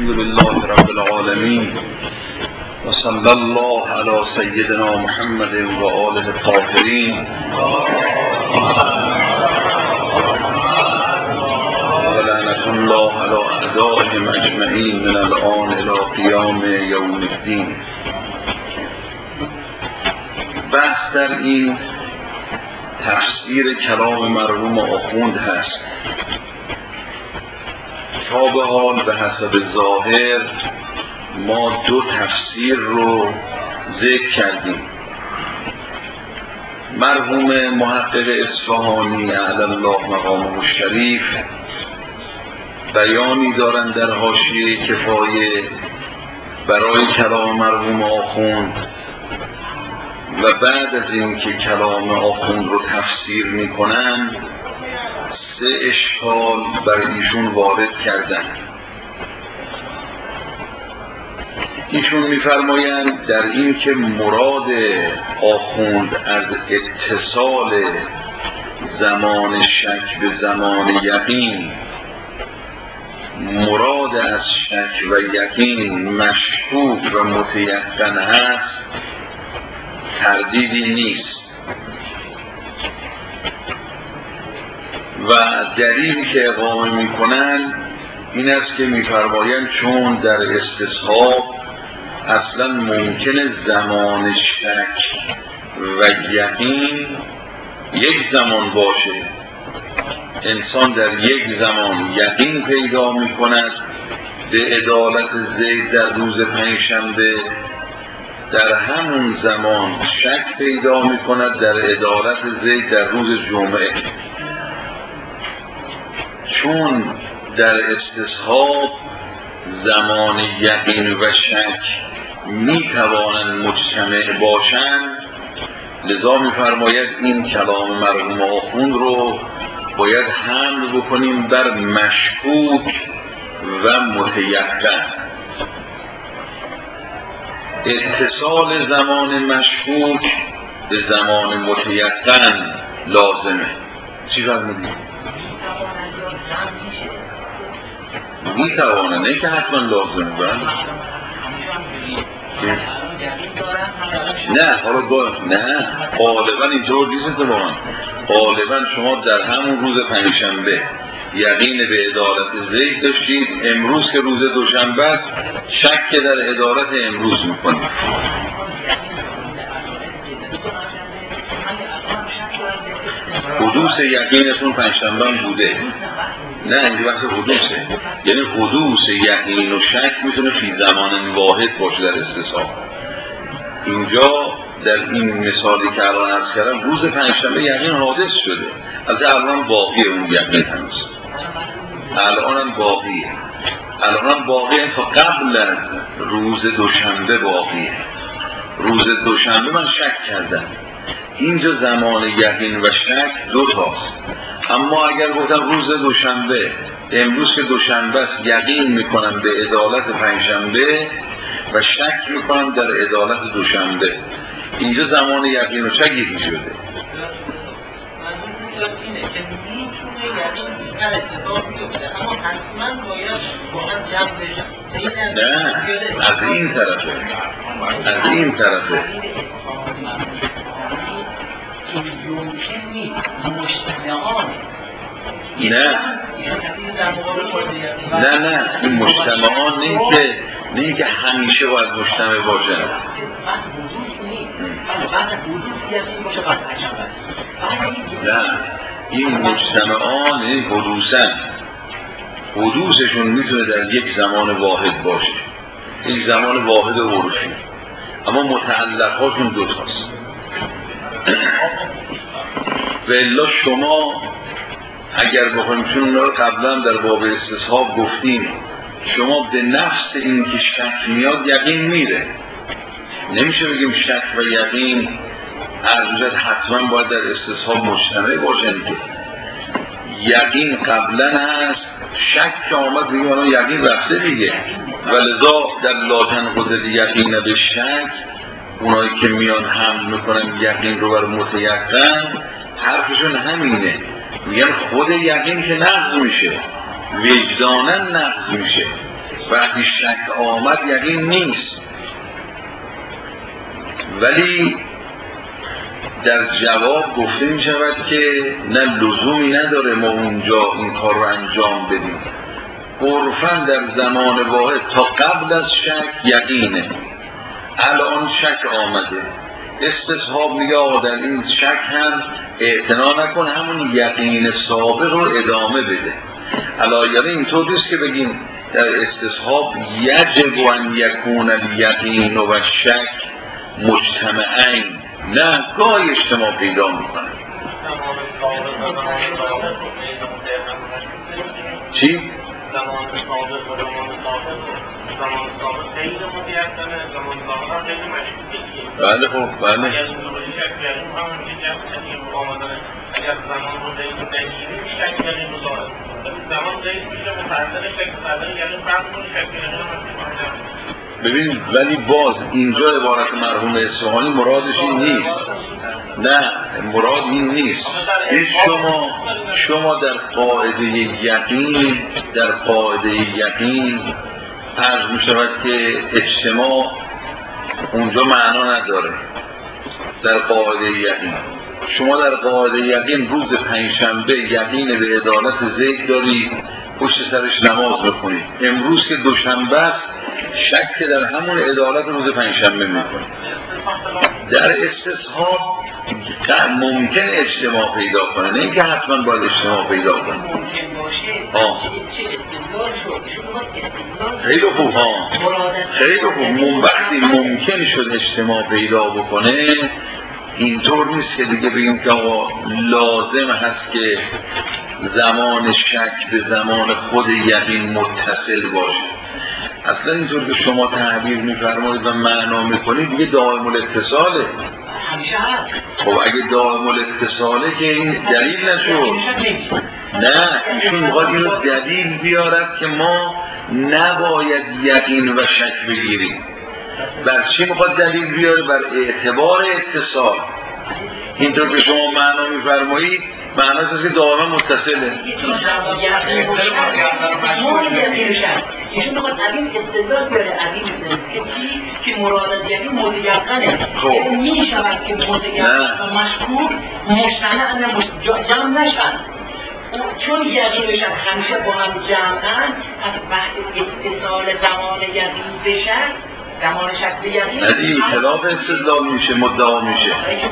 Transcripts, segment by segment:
الحمد لله رب العالمين وصلى الله على سيدنا محمد و آله الطاهرین و لعنة الله على اعدائهم اجمعین من الآن الى قیام یوم الدین. بحث در این تفسیر کلام مرحوم آخوند هست. تا به حال به حسب ظاهر ما دو تفسیر رو ذکر کردیم. مرحوم محقق اصفهانی اعلی الله مقامه الشریف بیانی دارند در حاشیه کفایه برای کلام مرحوم آخوند و بعد از این که کلام آخوند رو تفسیر میکنن سه اشکال بر ایشون وارد کردن. ایشون میفرمایند در این که مراد آخوند از اتصال زمان شک به زمان یقین، مراد از شک و یقین مشکوک و متیقن هست، تردیدی نیست. و دلیلی که اقامه میکنن این است که میفرمایند چون در استصحاب اصلا ممکنه زمان شک و یقین یک زمان باشه. انسان در یک زمان یقین پیدا میکند به عدالت زید در روز پنجشنبه، در همون زمان شک پیدا میکند در عدالت زید در روز جمعه. چون در استصحاب زمان یقین و شک میتوانند مجتمع باشند، لذا میفرماید این کلام مرحوم آخوند رو باید حمل بکنیم بر مشکوک و متیقن. اتصال زمان مشکوک به زمان متیقن لازمه. چی فرمودید؟ میتوانه، نه که حتما لازمه. نه غالبا اینطور نیست. غالبا شما در همون روز پنجشنبه یقین به عدالت زید داشتید، امروز که روز دوشنبه است شک در عدالت امروز میکنید. حدوث یقینتون پنجشنبه بوده. نه این بحث حدوثه، یعنی حدوث یقین و شک میتونه فی زمان واحد باشه در استصحاب. اینجا در این مثالی که الان عرض کردم روز پنجشنبه یقین حادث شده، البته الان باقیه اون یقین هنوز، الان باقیه تا قبل از روز دوشنبه باقیه. روز دوشنبه من شک کردم، اینجا زمان یقین و شک دو تاست. اما اگر گفتم روز دوشنبه، امروز که دوشنبه است یقین میکنم به عدالت پنجشنبه و شک میکنم در عدالت دوشنبه، اینجا زمان یقین و شک یکی شده. نه از این طرفه نه این مجتمعان نه که همیشه باید مجتمع باشن. نه این مجتمعان حدوثشون میتونه در یک زمان واحد باشه، یک زمان واحد عرفی، اما متعلقاتون دو تاست. و الا شما اگر بخوایم، چون اونا رو قبلا در باب استصحاب گفتیم، شما به نفس این که شک میاد یقین میره. نمیشه بگیم شک و یقین عرضت حتما باید در استصحاب مجتمع باشن که یقین قبلا هست، شک که آمد بگیم الان یقین رفته دیگه. ولذا در لا تنقض یقین به شک، اونایی که میان حمل میکنن یقین رو بر متیقن، حرفشون همینه، میگن خود یقین که نقض میشه، وجدانن نقض میشه. وقتی شک آمد یقین نیست. ولی در جواب گفته می شود که نه لزومی نداره ما اونجا این کار رو انجام بدیم. عرفاً در زمان واحد تا قبل از شک یقینه، الان شک آمده، استصحاب میگه آقا در این شک هم اعتنا نکن، همون یقین سابق رو ادامه بده. علایه اینطور نیست که بگیم در استصحاب یجب ان یکون الیقین و شک مجتمعین، نه گاهی اجتماع پیدا میکنه. چی؟ زمان سابق و زمان سابق خیلی متیقنه، زمان سابق هم خیلی مشکوکیه. بله خب بله. اگر این دوری شک کردیم همون که این مقامدن اگر زمان رو دهیم نگیریم شک کردیم رو دارد. زمان دهیم میشه مفردن شک کردن یعنی فرد رو شک کردن هم ببین ولی باز اینجا عبارت مرحوم اصفهانی مرادش این نیست. نه مراد این نیست. این شما در قاعده یقین عرض می شود که اجتماع اونجا معنا نداره. در قاعده یقین شما در قاعده یقین روز پنجشنبه یقین به عدالت زید داری، پشت سرش نماز بخونید. امروز که دوشنبه است شک در همون عدالت روز پنجشنبه میکنید. در استصحاب ممکن اجتماع پیدا کنه، نه اینکه حتما باید اجتماع پیدا کنه. خیلی خوب خیلی خوب. وقتی ممکن شد اجتماع پیدا بکنه اینطور نیست که دیگه بگیم که آقا لازم هست که زمان شک به زمان خود یقین متصل باشه. اصلا اینطور که شما تعبیر می‌فرمایید و معنا می‌کنید دیگه دائم الاتصاله. خب اگه دائم الاتصاله که این دلیل نشد. نه ایشون می‌خواد اینو دلیل بیارد که ما نباید یقین و شک بگیریم. بر چی می‌خواد دلیل بیاره؟ بر اعتبار اتصال. اینطور که شما معنا می‌فرمایید معناش است که دائما متصله. ایشون میخواد از این استدلال بیاره از این که مراد از یقین متیقنه، میشود که متیقن و مشکوک مجتمع جمع نشن، چون یقینشن همیشه با هم جمعن. از وقتی اتصال زمان یقین بشن زمان شک به یقین ندی خلاف استدلال میشه، مدعا میشه.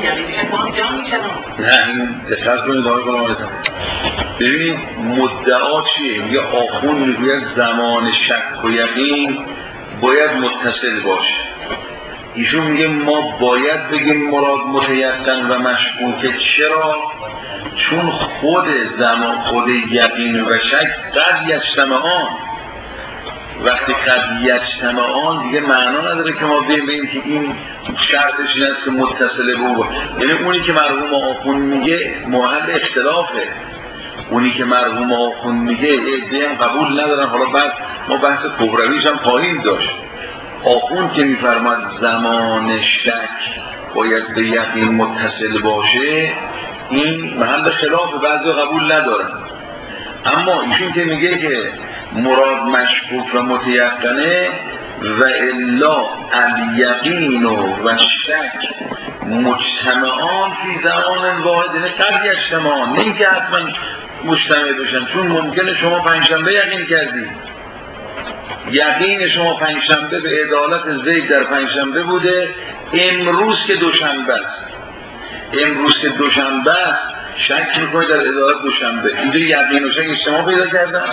نه این دقت کنید آقای قلمانتان. ببینید مدعا چیه؟ میگه آخوند میگوید زمان شک و یقین باید متصل باشه. ایشون میگه ما باید بگیم مراد متیقن و مشکوکه. چرا؟ چون خود یقین و شک قد یجتمعان. وقتی قد یجتمعان دیگه معنا نداره که ما بگیم که این شرطش این است که متصله به او. یعنی اونی که مرحوم آخوند میگه محل اختلافه. اونی که مرحوم آخوند میگه ایده‌ام قبول ندارن. حالا بعد ما بحث کبرویش هم خواهیم داشت. آخوند که میفرماد زمان شک باید به یقین متصل باشه این محل خلاف، بعضی قبول ندارن. اما ایشون که میگه که مراد مشکوک و متیقنه و الا الیقین و شک مجتمعان فی زمان واحد، یعنی قد یجتمعان، نه اینکه حتما مجتمع بشن. چون ممکنه شما پنجشنبه یقین کردید، یقین شما پنجشنبه به عدالت زید در پنجشنبه بوده، امروز که دوشنبه است شک میکنه در عدالت دوشنبه. اینجا یقین و شک اجتماع پیدا کردن.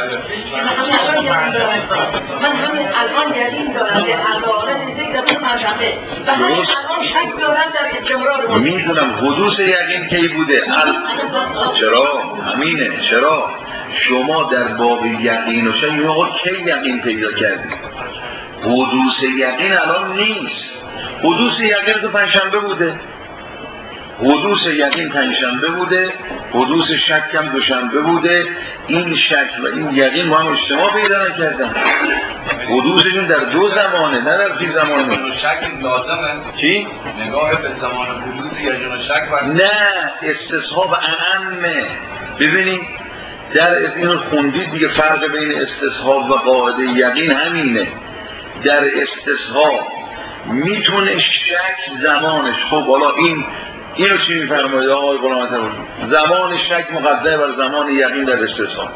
من همین الان یقین دارم به عدالت زید در پنجشنبه و همین الان شک دارم در استمرار. میدونم حدوث یقین کی بوده. چرا؟ همینه. چرا؟ شما در باب یقین و شک آقا کی یقین پیدا کردید؟ حدوث یقین الان نیست. حدوث یقین تو پنجشنبه بوده. حدوث یقین پنجشنبه بوده، حدوث شک هم دوشنبه بوده. این شک و این یقین با هم اجتماع پیدا نکردن. حدوثشون در دو زمانه، نه در فی زمانه. شک لازمه. چی؟ نگاه به زمان حدوث یقین و شک. نه استصحاب اعمه. ببینید در اینو خوندید دیگه، فرق بین استصحاب و قاعده یقین همینه. در استصحاب میتونه شک زمانش، خب حالا اینو چی میفرمایید آقای غلام طباطبایی؟ زمان شک مقدمه بر زمان یقین در استصحاب.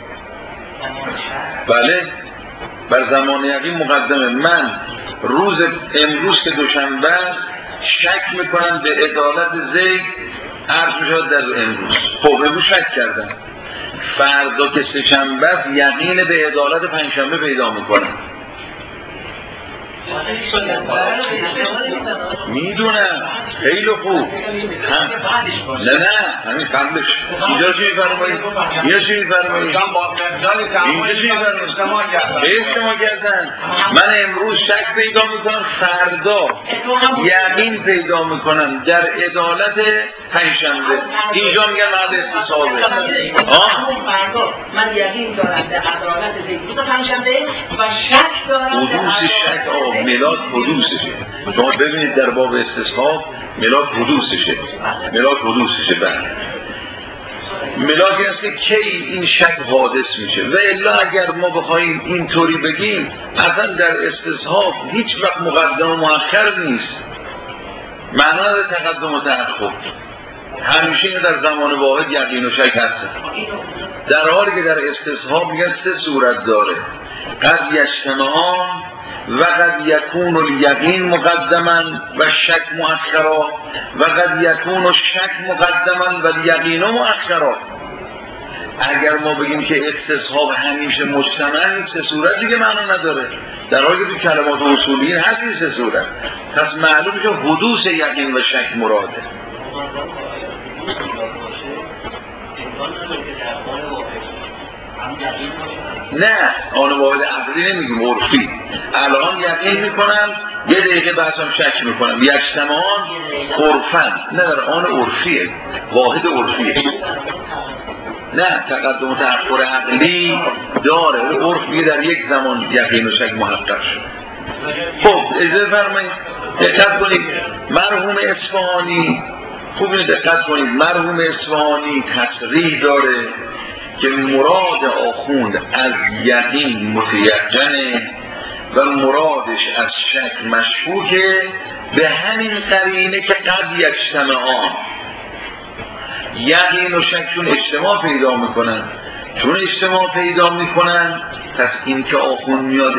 بله، بر زمان یقین مقدمه. من امروز که دوشنبه شک میکنم به عدالت زید، عرض میشود در امروز. خب امروز شک کردم، فردا که سه‌شنبه یقین به عدالت پنجشنبه پیدا میکنم. میدونم خیلی خوب. نه همین قبلش. اینجا چی میفرمایید؟ اینجا چی میفرمایید؟ اجتماع کردن. من امروز شک پیدا میکنم، فردا یقین پیدا میکنم در عدالت پنجشنبه. اینجا میگن محل استصحابه. من یقین دارم در عدالت روز پنجشنبه و شک دارم حدوث شک. ملاک حدوثشه. شما ببینید در باب استصحاب ملاک حدوثشه. بله. ملاک است که کی این شک حادث میشه. و الا اگر ما بخوایم اینطوری بگیم، اصلا در استصحاب هیچ وقت مقدم و مؤخر نیست. معنای تقدم و تأخر همیشه در زمان واحد یقین و شک هست. در حالی که در استصحاب میگن سه صورت داره: قد یجتمعان و قد یکون الیقین مقدما و شک مؤخرا و قد یکون الشک مقدما و الیقین مؤخرا. اگر ما بگیم که استصحاب همیشه مجتمع، این سه صورت دیگه معنا نداره، در حالی که تو کلمات اصولیین هست این سه صورت. پس معلوم میشه حدوث یقین و شک مراده. نه، آن واحد عقلی نمیگیم، عرفی. الان یقین میکنم، یه دقیقه بحثم شک میکنم. یجتمعان عرفن، نه در آن عرفیه، واحد عرفیه. نه، تقدم و تأخر عقلی داره، عرف میگه در یک زمان یقین و شک محقق شد. خب اجازه فرمایید دقت کنید. مرحوم اصفهانی، خوب دقت کنید، مرحوم اصفهانی تصریح داره که مراد آخوند از یقین متیقنه و مرادش از شک مشکوکه، به همین قرینه که قد یجتمعان. یقین و شک چون اجتماع پیدا میکنن، پس این که آخوند میاد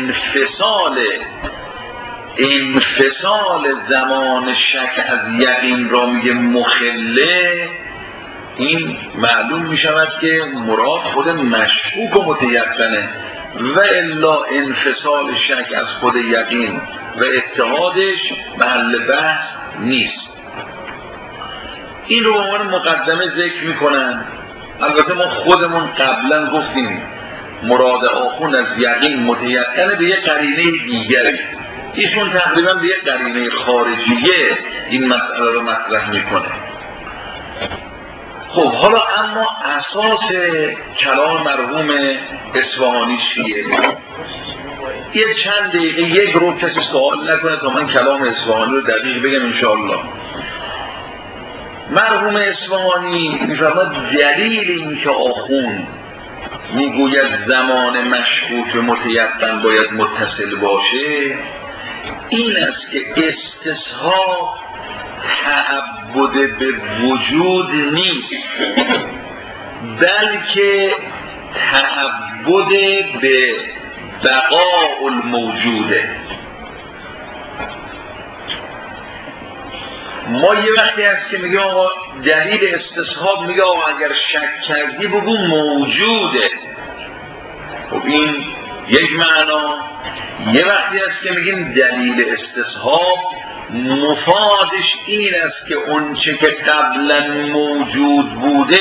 انفصال زمان شک از یقین را میگه مخله، این معلوم میشود که مراد خود مشکوک و متیقنه، و الا انفصال شک از خود یقین و اتحادش محل بحث نیست. این رو به عنوان مقدمه ذکر میکنن. البته ما خودمون قبلا گفتیم مراد آخوند از یقین متیقنه به یه قرینه دیگری. ایشون تقریبا به یه قرینه خارجیه این مسئله رو مطرح میکنه. خب حالا اما اساس کلام مرحوم اصفهانی چیه؟ یه چند دقیقه یک رو کسی سوال نکنه تا من کلام اصفهانی رو دقیق بگم انشاءالله. مرحوم اصفهانی میفرماید دلیل این که آخوند میگوید زمان مشکوک متیقن باید متصل باشه این است که استصحاب تعبد به وجود نیست، بلکه تعبد به بقاء الموجوده. ما یه وقتی هست که میگه آقا دلیل استصحاب، میگه آقا اگر شک کردی بگو موجوده. خب این یک معنا. یه وقتی هست که میگیم دلیل استصحاب مفادش این است که اون چه که قبلا موجود بوده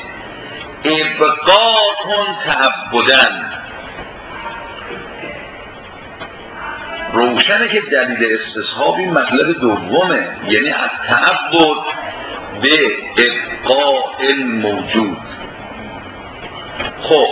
ابقاتون تعبدن. روشنه که دلیل استصحاب این مطلب دومه، یعنی از تعبد به ابقاء الموجود. خب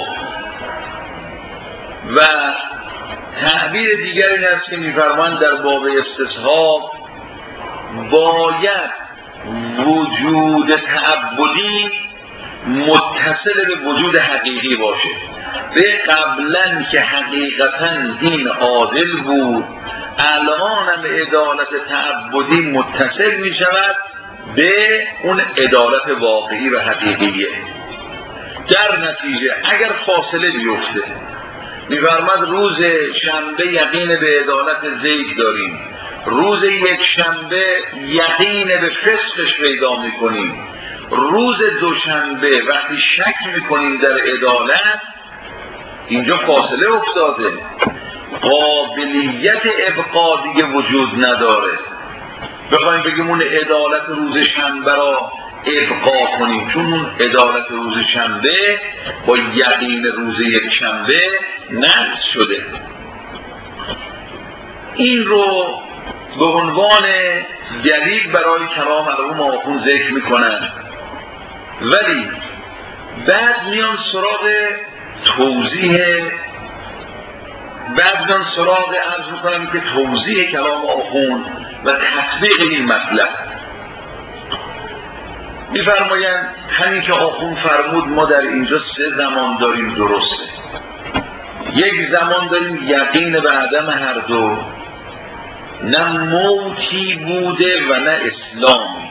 و تعبیر دیگر این است که میفرمایند در باب استصحاب باید وجود تعبدی متصل به وجود حقیقی باشه، به قبلا که حقیقتا این عادل بود، الان هم عدالت تعبدی متصل می شود به اون عدالت واقعی و حقیقیه. در نتیجه اگر فاصله بیفته، می‌فرماد روز شنبه یقین به عدالت زید داریم، روز یک شنبه یقین به فسقش پیدا می‌کنیم، روز دوشنبه وقتی شک می‌کنیم در عدالت، اینجا فاصله افتاده، قابلیت ابقا دیگه وجود نداره. بخوایم بگیم اون عدالت روز شنبه را ابقا کنیم، چون اون عدالت روز شنبه با یقین روز یک شنبه نقض شده. این رو به عنوان دلیل برای کلام مرحوم آخوند ذکر میکنن، ولی بعد میان سراغ توضیح، بعد میان سراغ عرض میکنم که توضیح کلام آخوند و تطبیق این مطلب. میفرمایند همین که آخوند فرمود ما در اینجا 3 زمان داریم، درسته. یک زمان داریم یقین به عدم هر دو، نه موتی بوده و نه اسلامی.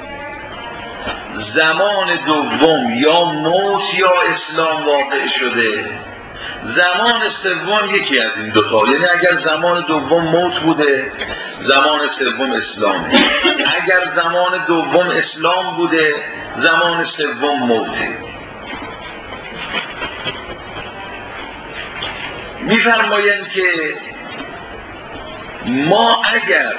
زمان دوم یا موت یا اسلام واقع شده، زمان سوم یکی از این دوتا، یعنی اگر زمان دوم موت بوده زمان سوم اسلام، اگر زمان دوم اسلام بوده زمان سوم موته. میفرمایند که ما اگر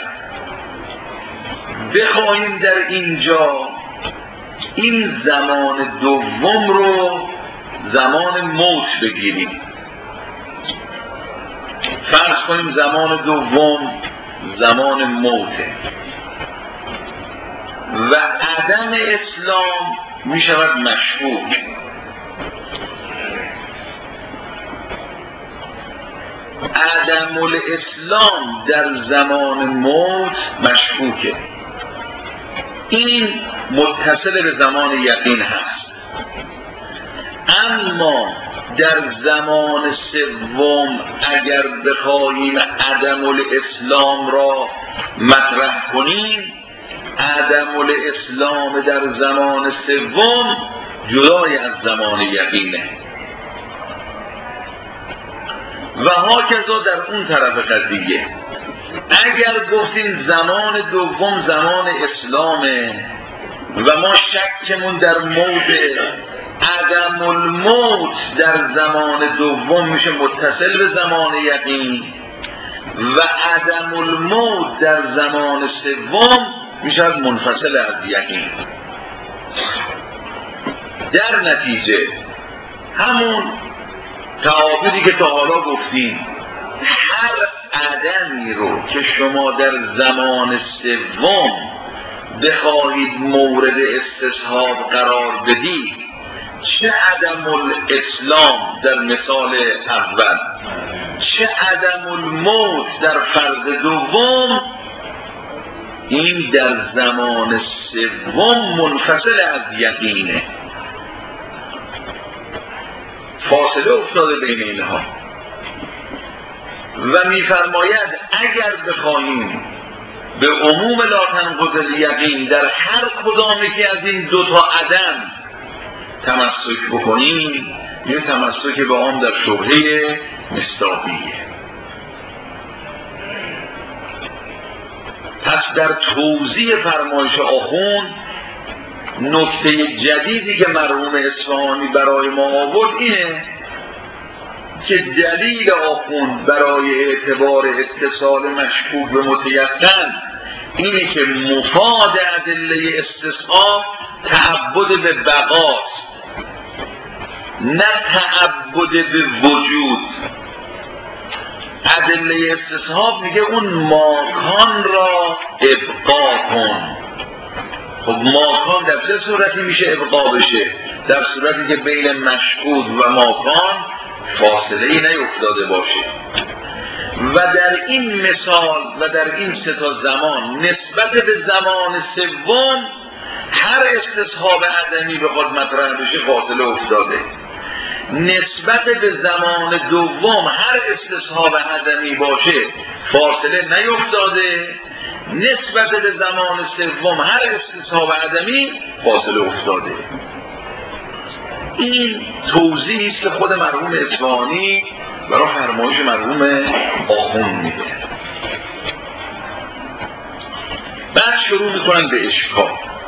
بخواهیم در اینجا این زمان دوم رو زمان موت بگیریم، فرض کنیم زمان دوم زمان موته و عدم اسلام می شود مشکوک. عدم الاسلام در زمان موت مشکوکه، این متصل به زمان یقین هست. اما در زمان سوم اگر بخواهیم عدم الاسلام را مطرح کنیم، عدم الاسلام در زمان سوم جدای از زمان یقینه و هاکذا در اون طرف قضیه. اگر گفتیم زمان دوم زمان اسلامه و ما شکمون در موت، عدم الموت در زمان دوم میشه متصل به زمان یقین و عدم الموت در زمان سوم میشه منفصل از یقین. در نتیجه همون تعابیری که تا حالا گفتیم، هر عدمی رو که شما در زمان سوم بخواهید مورد استصحاب قرار بدید، چه عدم الاسلام در مثال اول، چه عدم الموت در فرض دوم، این در زمان سوم منفصل از یقینه، فاصله افتاده بین اینها. و میفرماید اگر بخواهیم به عموم لا تنقض الیقین در هر کدام یکی از این دوتا عدم تمسک بکنیم، این تمسک به آن در شبهه مصداقیه. پس در توضیح فرمایش آخوند نکته جدیدی که مرحوم اصفهانی برای ما آورد اینه که دلیل آخوند برای اعتبار اتصال مشکوک به متیقن اینه که مفاد ادله استصحاب تعبد به بقاست، نه تعبد به وجود. ادله استصحاب میگه اون ماکان را ابقا کن. خب ماکان در چه صورتی میشه ابقا بشه؟ در صورتی که بین مشهود و ماکان فاصله ای نیفتاده باشه. و در این مثال و در این 3 تا زمان نسبت به زمان سوم هر استصحاب عدمی بخواد مطرح بشه فاصله افتاده. نسبت به زمان دوم هر استصحاب عدمی باشه فاصله نیفتاده، نسبت به زمان سوم هر استصحاب عدمی فاصله افتاده. این توضیحی است که خود مرحوم اصفهانی برای فرمایش مرحوم آخوند میده. بعد شروع میکنن به اشکال.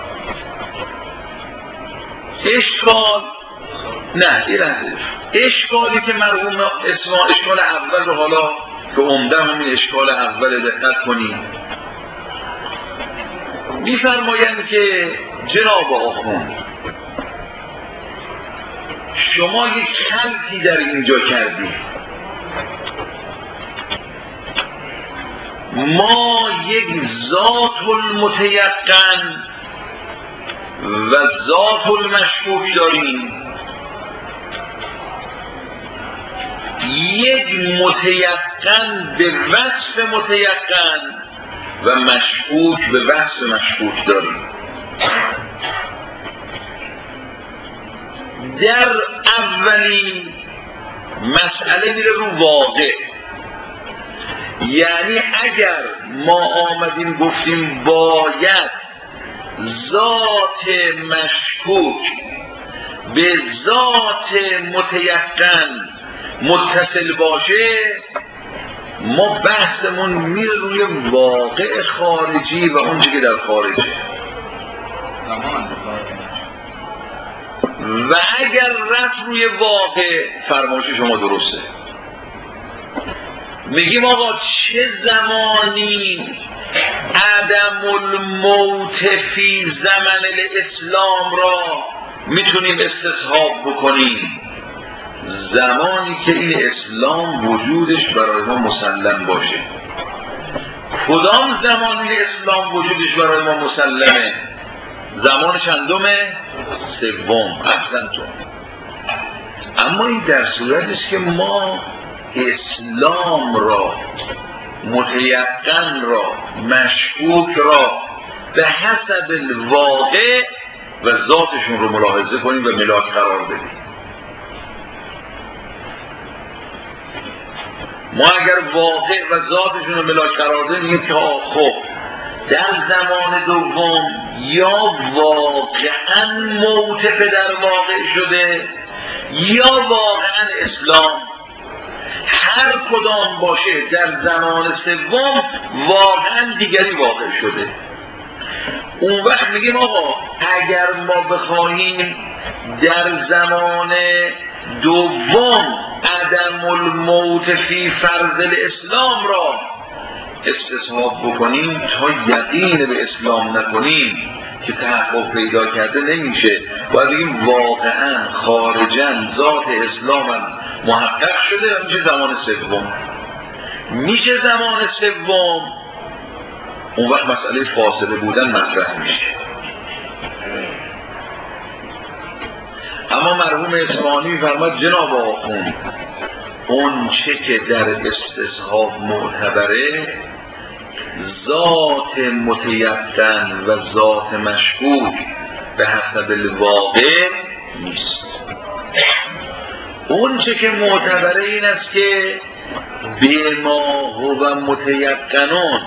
اشکالی که مرحوم اصفهانی، اشکال اول رو حالا که عمده همین اشکال اول دقت کنیم، میفرمایند که جناب آخوند شما یک خلطی در اینجا کردید. ما یک ذات المتیقن و ذات المشکوک داریم، یک متیقن به وصف متیقن و مشکوک به وصف مشکوک داریم. در اولی مسئله میره رو واقع، یعنی اگر ما آمدیم گفتیم باید ذات مشکوک به ذات متیقن متصل باشه، ما بحثمون میره روی واقع خارجی و اون که در خارجه. و اگر رفت روی واقع، فرمایش شما درسته، میگیم آقا چه زمانی عدم الموت فی زمن الاسلام را میتونیم استصحاب بکنیم؟ زمانی که این اسلام وجودش برای ما مسلم باشه. کدام زمانی اسلام وجودش برای ما مسلمه؟ زمان چندمه؟ سوم. احسنتون. اما این در صورتی است که ما اسلام را، متیقن را، مشکوک را به حسب الواقع و ذاتشون رو ملاحظه کنیم و ملاک قرار بدیم. ما اگر واقع و ذاتشون رو ملاک قرار بدیم که خب در زمان دوم یا واقعا موت پدر واقع شده یا واقعا اسلام، هر کدام باشه در زمان سوم واقعا دیگری واقع شده. اون وقت میگیم آقا اگر ما بخواهیم در زمان دوم عدم الموت فی فرض الاسلام را استصحاب بکنیم تا یقین به اسلام نکنیم که تحقق پیدا کرده نمیشه، باید بگیم واقعا خارجا ذات اسلام هم محقق شده و میشه زمان سوم. میشه زمان سوم، اون وقت مسئله فاصله بودن مطرح میشه. اما مرحوم اصفهانی می‌فرماید جناب آخوند اون چه که در استصحاب معتبره ذات متیقن و ذات مشکوک به حسب الواقع نیست. اون چه که معتبره این است که بما هو متیقنون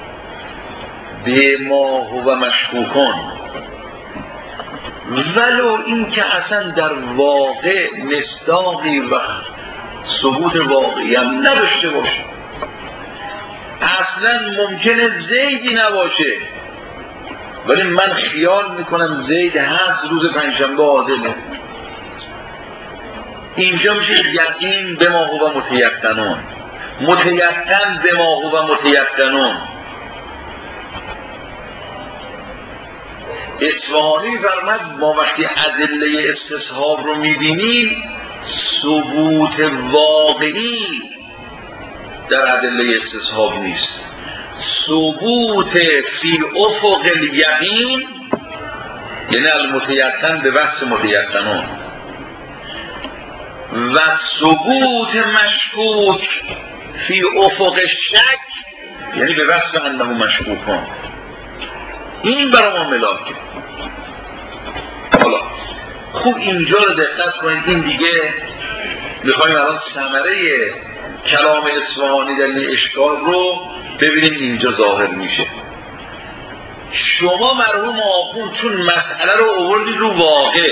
بما هو مشکوکون، ولو این که اصلا در واقع مصداقی و ثبوت واقعی هم نداشته باشه، اصلا ممکنه زیدی نباشه ولی من خیال میکنم زید هست روز پنجشنبه عادله، اینجا میشه یقین به ما هو متیقنون، متیقن به ما هو متیقنون. اصفهانی فرمود ما وقتی ادله استصحاب رو میبینیم ثبوت واقعی در ادله استصحاب نیست، ثبوت فی افق الیقین یعنی المتیقن به وصف متیقنون و ثبوت مشکوک فی افق شک یعنی به وصف انه مشکوکون. این برای ما ملاکه. حالا خوب اینجا رو دقت کنید، این دیگه میخوایم الان ثمره کلام اصفهانی در این اشکال رو ببینیم اینجا ظاهر میشه. شما مرحوم آخوند چون مسئله رو آوردید رو واقع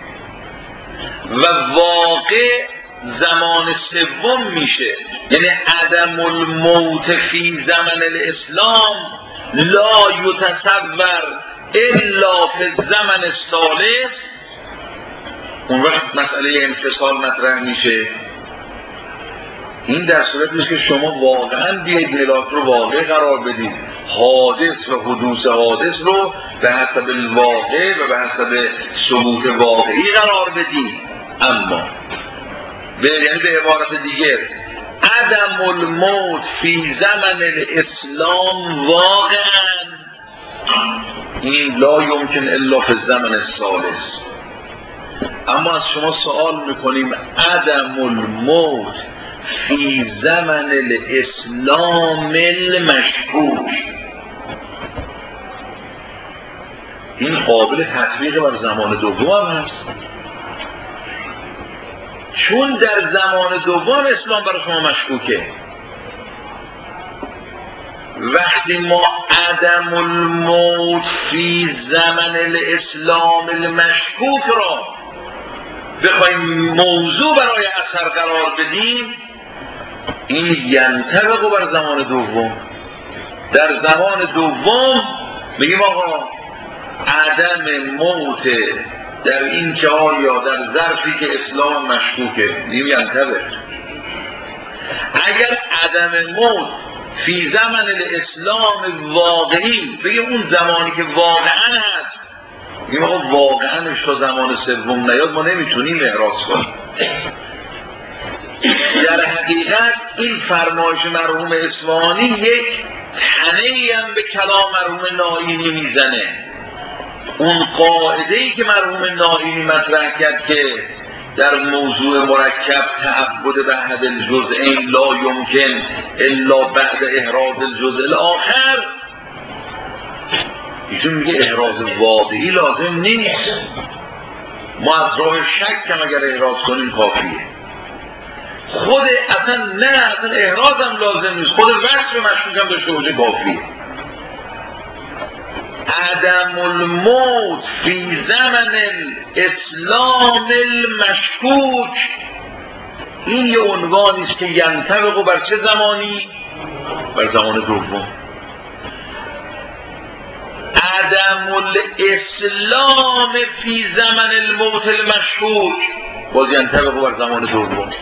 و واقع زمان سوم میشه، یعنی عدم الموت فی زمن الاسلام لا یتصور الا فی الزمن الثالث، اون وقت مسئله انفصال مطرح میشه. این در صورتی است که شما واقعا بیاید ملاک رو واقع قرار بدید، حادث و حدوث حادث رو به حسب الواقع و به حسب ثبوت واقعی قرار بدید. اما یعنی به عبارت دیگر عدم الموت فی زمن الاسلام واقعا این لا یمکن الا فی الزمن الثالث. اما از شما سوال میکنیم عدم الموت فی زمن الاسلام المشکوک، این قابل تطبیق بر زمان دوم هست، چون در زمان دوم اسلام برای شما مشکوکه. وقتی ما عدم الموت فی زمن الاسلام المشکوک را بخوایم موضوع برای اثر قرار بدیم، این ینطبق بر زمان دوم. در زمان دوم میگیم آقا عدم موت در این که آیا در ظرفی که اسلام مشکوکه، میگیم ینطبق. اگر عدم موت فی زمن الاسلام واقعی بگیم اون زمانی که واقعا هست، میگیم آقا واقعا تا زمان سوم نیاد ما نمیتونیم اعراض کنیم. در حقیقت این فرمایش مرحوم اصفهانی یک تنه‌ای هم به کلام مرحوم نائینی میزنه. اون قاعده‌ای که مرحوم نائینی مطرح کرد که در موضوع مرکب تعبد به احد الجزئین لا یمکن الا بعد احراز الجزء الاخر، ایشون میگه احراز واقعی لازم نیست، ما از راه شک هم اگر احراز کنیم کافیه. خود اصلا احراز هم لازم نیست، خود وصف مشکوک هم داشته باشه کافیه. عدم الموت فی زمن الاسلام المشکوک، این یه عنوانی است که ینطبق بر چه زمانی؟ بر زمان دوم. عدم الاسلام فی زمن الموت المشکوک باز ینطبق بر زمان دوم.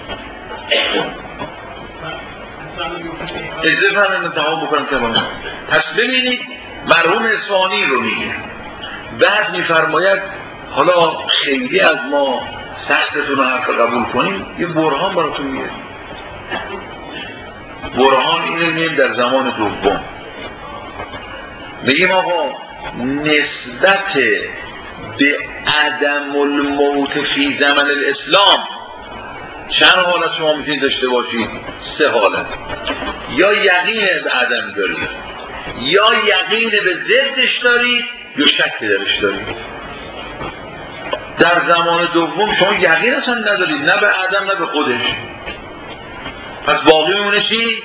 اجازه فرمایید تمام بکنم تمام. پس ببینید مرحوم اصفهانی رو میگه، بعد میفرماید حالا خیلی از ما سختتون رو حرف قبول کنیم، یه برهان براتون میگه. برهان اینه میگیم در زمان دوم میگیم آقا نسبت به عدم الموت فی زمن الاسلام چند حالت شما میتونید داشته باشید؟ 3 حالت. یا یقین به عدم دارید، یا یقین به ضدش دارید، یا شک درش دارید. در زمان دوم شما یقین اصلا ندارید، نه به عدم نه به خودش، پس باقی میمونه چی؟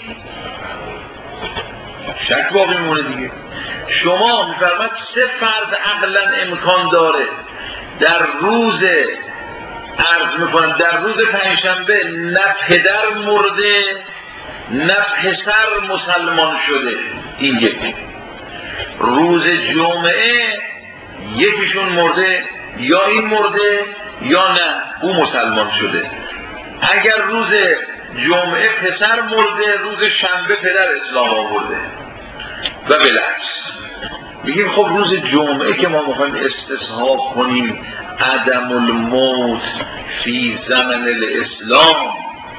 شک باقی میمونه دیگه. شما میفرماید 3 فرض عقلا امکان داره در روز عرض میکنم در روز پنجشنبه نه پدر مرده نه پسر مسلمان شده، این یکی. روز جمعه یکیشون مرده، یا این مرده یا نه او مسلمان شده. اگر روز جمعه پسر مرده، روز شنبه پدر اسلام آورده و بالعکس. میگیم خب روز جمعه که ما میخوایم استصحاب کنیم عدم الموت فی زمن الاسلام،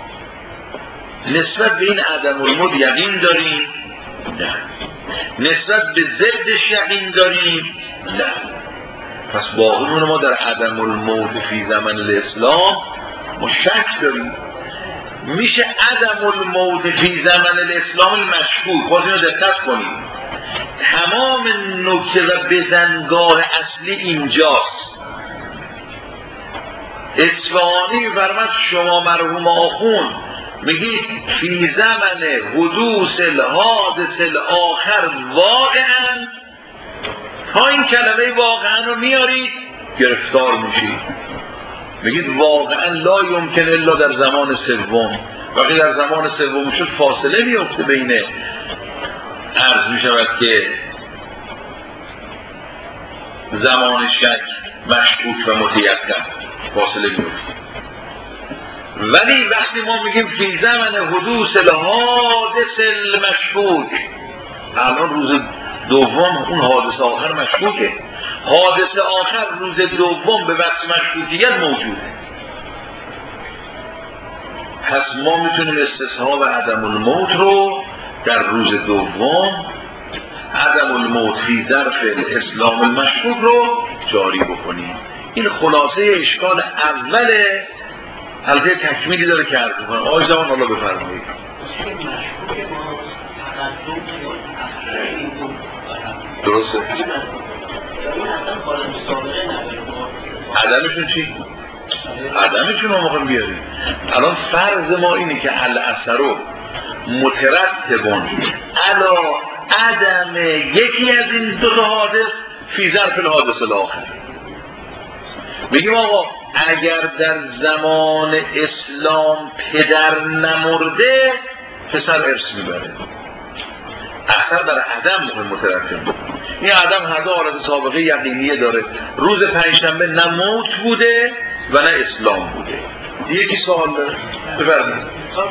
نسبت به این عدم الموت یقین داریم؟ نه. نسبت به ضدش یقین داریم؟ نه. پس باقیمون ما در عدم الموت فی زمن الاسلام ما شک داریم. میشه عدم الموت فی زمن الاسلام المشکوک. باز اینو دقت کنیم، تمام نکته و بزنگاه اصلی اینجاست. اصفهانی می‌فرماد شما مرحوم آخوند میگید فی زمن حدوث الحادث الاخر واقعا، تا این کلمه واقعا رو میارید گرفتار میشید. میگید واقعا لا یمکن الا در زمان سوم. وقتی در زمان سوم شد فاصله میفته بین عرض میشود که زمان شک مشکوک و متیقن فاصله میفته. ولی وقتی ما میگیم فی زمن حدوث الحادث المشکوک، الان روز دوم اون حادثه آخر مشکوکه، حادثه آخر روز دوم به وقت مشکوکیت موجوده. پس ما میتونیم استصحاب عدم الموت رو در روز دوم، عدم الموت فی ظرف الاسلام المشکوک رو جاری بکنیم. این خلاصه اشکال اوله، البته تکمیلی داره که عرض کنم. آقای جوان حالا بفرمایید. درسته. عدمشون چی؟ عدمشون رو موقع بیاریم. الان فرض ما اینه که الاثرو مترتبون علا عدم یکی از این دو تا حادث فی ظرف الحادث الاخر. میگیم آقا اگر در زمان اسلام پدر نمرده پسر ارث میبره، اثر بر عدم مترتب. این عدم هر دو حالت سابقه یقینیه داره. روز پنجشنبه نه موت بوده و نه اسلام بوده. یکی سوال داره بفرمایید.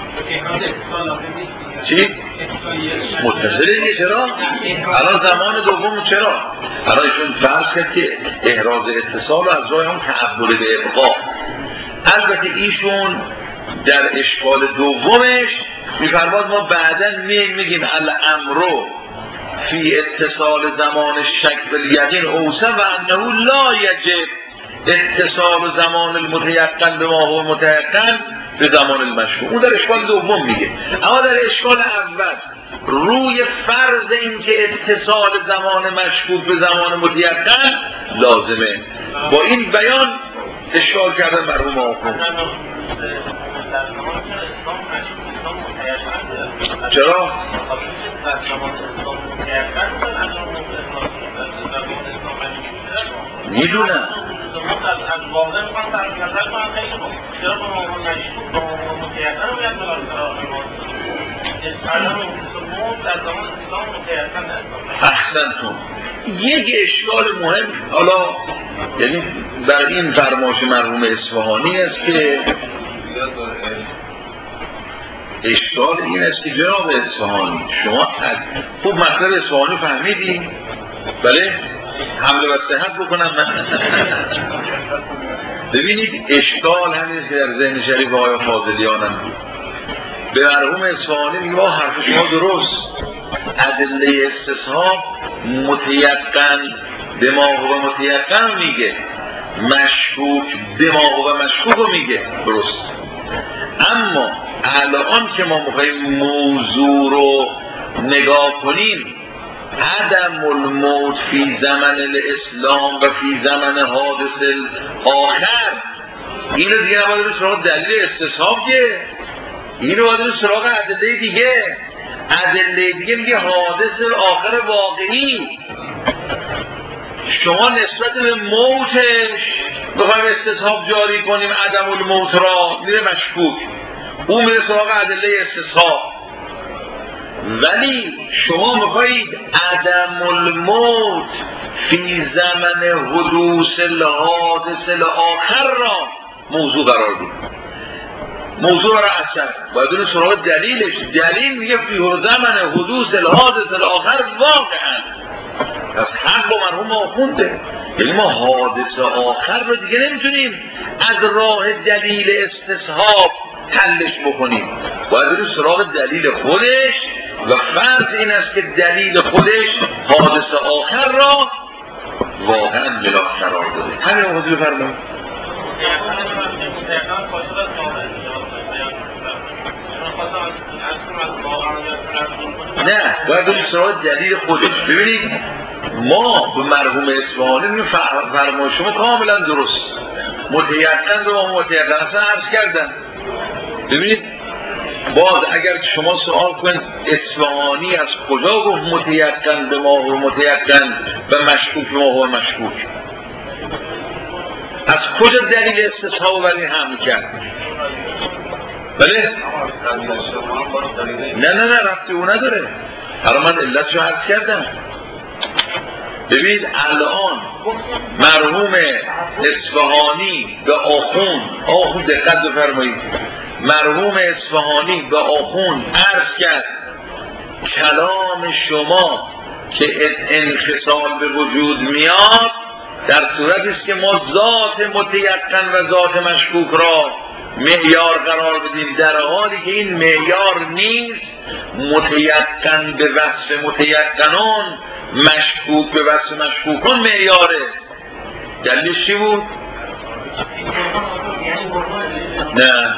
چی؟ متصله دیگه. چرا؟ الان زمان دوم چرا؟ الان ایشون فرض کرد که احراز اتصال و از راه هم تعبد به ابقا. البته ایشون در اشکال دومش میفرماد ما بعداً میگیم الامرو فی اتصال زمان شک بالیقین اوسع و انه لا یجب اتصال زمان المتیقن به ما هو متیقن به زمان المشکوک. اون در اشکال دوم میگه. اما در اشکال اول روی فرض این که اتصال زمان مشکوک به زمان متیقن لازمه، با این بیان اشکال کردن مرحوم آخوند. چرا؟ میدونم احسنتون. یک اشکال مهم حالا یعنی بر این فرمایش مرحوم اصفهانی است که اشکال این است که جناب اصفهانی شما خوب مطلب اصفهانی فهمیدی؟ بله؟ حمله و صحت بکنم من. ببینید اشکال همین که در ذهن شریف آقای فاضلیان هم بود. به مرحوم اصفهانی میگه حرف شما درست، ادله استصحاب متیقن دماغ و متیقن میگه، مشکوک دماغ و مشکوک رو میگه، درست. اما الان که ما میخواییم موضوع رو نگاه کنیم، عدم الموت فی زمن الاسلام و فی زمن حادث آخر، اینو دیگه نباید رو سراغ دلیل استصحاب که اینو باید رو سراغ ادله دیگه. ادله دیگه میگه حادث آخر واقعی. شما نسبت به موتش بخوایم استصحاب جاری کنیم، عدم الموت را میره مشکوک، اون میره سراغ ادله استصحاب. ولی شما میخواید عدم الموت فی زمن حدوث الحادث الاخر را موضوع قرار دید. موضوع را اثر باید اون سراغ دلیلش. دلیل میگه فی زمن حدوث الحادث الاخر واقعا. پس حق با مرحوم آخونده. یعنی ما حادث آخر رو دیگه نمیتونیم از راه دلیل استصحاب حلش بکنیم، باید بریم سراغ دلیل خودش و فرض این است که دلیل خودش حادث آخر را واقعا بلا قرار داده. همین رو حضور بفرمایید. نه، باید بریم سراغ دلیل خودش. ببینید ما به مرحوم اصفهانی فرمای شما کاملا درست، متیقن رو با متیقن اصلا عرض کردن. ببینید باز اگر شما سوال کنید اصفهانی از کجا گفت متیقن به ما و متیقن و مشکوک به ما و مشکوک؟ از کجا دلیل استصحاب بر این حمل کرد؟ بله؟ نه ربطی او نداره. حالا من علتشو عرض کردم. ببینید الان مرحوم اصفهانی به آخوند دقت بفرمایید، مرحوم اصفهانی به آخوند عرض کرد کلام شما که انفصال به وجود میاد در صورتی است که ما ذات متیقن و ذات مشکوک را معیار قرار بدیم، در حالی که این معیار نیست. متیقن به وصف متیقنان، مشکوک به وصف مشکوکان معیاره. دلیلش چی بود؟ نه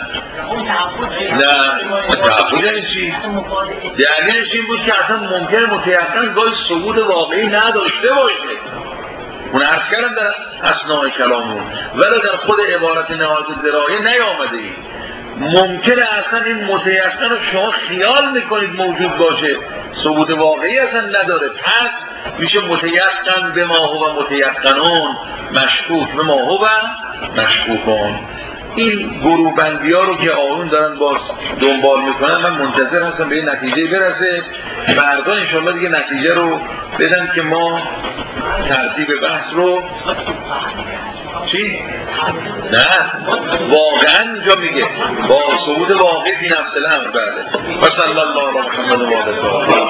تعبود یعنی چی؟ دلیلش این بود که اصلا ممکن متیقن گاهی ثبوت واقعی نداشته باشه. اون عرض کردم در اثناء کلامون، ولی در خود عبارت نهایت درایه نیامده ای. ممکنه اصلا این متیقن رو شما خیال میکنید موجود باشه، ثبوت واقعی اصلا نداره. پس میشه متیقن به ما و متیقنون، مشکوک به ما و مشکوکون. این گروه بندی ها رو که آقایون دارن باز دنبال میکنن، من منتظر هستم به این نتیجه برسه. فردا انشاءالله دیگه نتیجه رو بدن که ما ترتیب بحث رو چی؟ نه واقعا اینجا میگه با ثبوت واقعی فی نفس الامر. بله. و صلی الله علی محمد و آله